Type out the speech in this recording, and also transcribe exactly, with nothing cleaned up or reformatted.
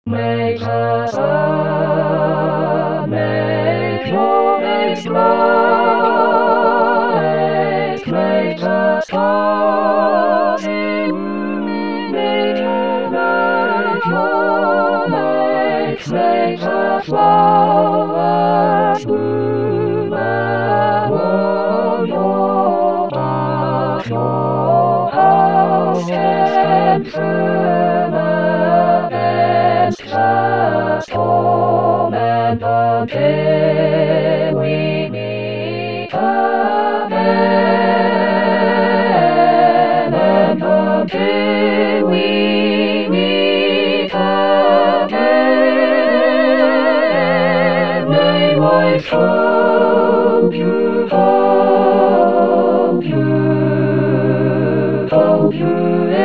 Make the sun, make your face bright, make the stars illuminate your night, your night, make the flowers bloom along your path, your house stand firm against the storm, and the day we meet again, and the day we meet again, may life hold you, hold you, hold you.